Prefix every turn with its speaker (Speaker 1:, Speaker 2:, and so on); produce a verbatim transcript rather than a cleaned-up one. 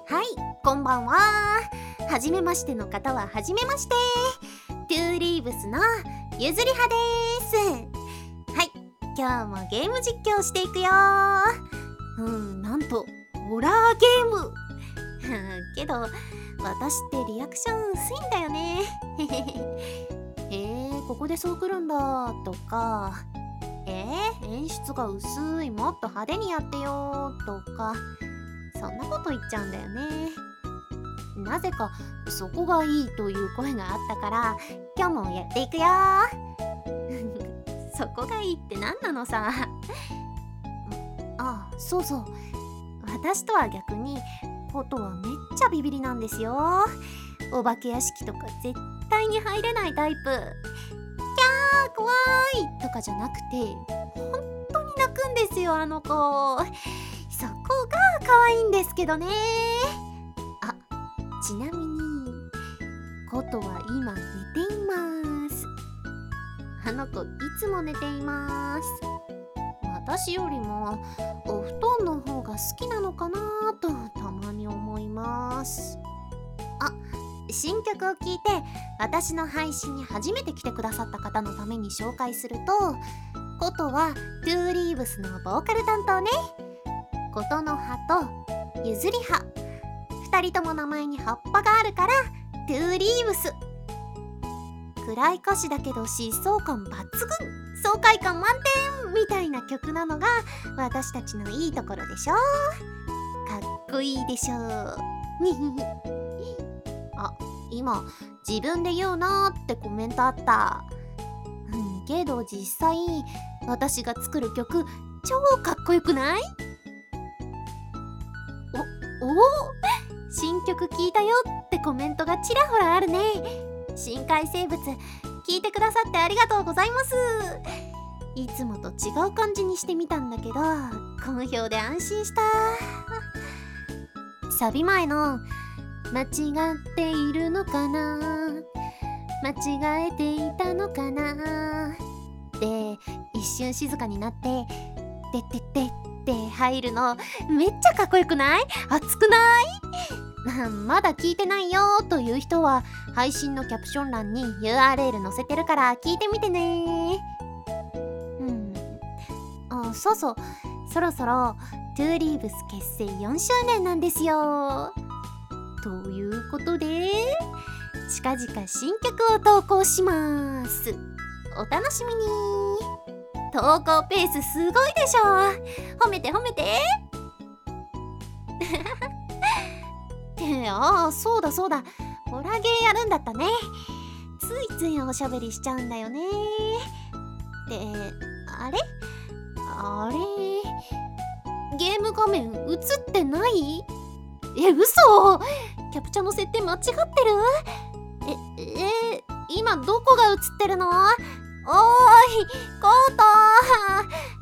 Speaker 1: はい、こんばんは。はじめましての方ははじめまして。トゥーリーブスのゆずりはです。はい、今日もゲーム実況していくよ。うん、なんとホラーゲームけど私ってリアクション薄いんだよねへえ、ここでそうくるんだとか、えー、演出が薄い、もっと派手にやってよとか、そんなこと言っちゃうんだよね。なぜかそこがいいという声があったから今日もやっていくよそこがいいって何なのさああ、そうそう、私とは逆にコトはめっちゃビビりなんですよ。お化け屋敷とか絶対に入れないタイプ。キャー怖いとかじゃなくて本当に泣くんですよ、あの子。そこが可愛いんですけどね。あ、ちなみにコトは今寝ています。あの子いつも寝ています。私よりもお布団の方が好きなのかなとたまに思います。あ、新曲を聴いて私の配信に初めて来てくださった方のために紹介すると、コトはトゥーリーブスのボーカル担当ね。コトの葉とゆずり葉、二人とも名前に葉っぱがあるからトゥーリーブス。暗い歌詞だけど疾走感抜群、爽快感満点みたいな曲なのが私たちのいいところでしょ。かっこいいでしょあ、今自分で言うなーってコメントあった。うん、けど実際私が作る曲超かっこよくない？お、お新曲聴いたよってコメントがちらほらあるね。深海生物聞いてくださってありがとうございます。いつもと違う感じにしてみたんだけど好評で安心した。サビ前の間違っているのかな、間違えていたのかなで一瞬静かになって「てってって」って入るのめっちゃかっこよくない？熱くない？まだ聞いてないよという人は配信のキャプション欄に ユーアールエル 載せてるから聞いてみてね。うん、あ、そうそう、そろそろトゥーリーブス結成よんしゅうねんなんですよ。ということで近々新曲を投稿します。お楽しみに。投稿ペースすごいでしょ。褒めて褒めてああ、そうだそうだ、ホラゲーやるんだったね。ついついおしゃべりしちゃうんだよね。で、あれあれゲーム画面映ってない？え、嘘！キャプチャの設定間違ってる？え、えー、今どこが映ってるの？おーい、コートー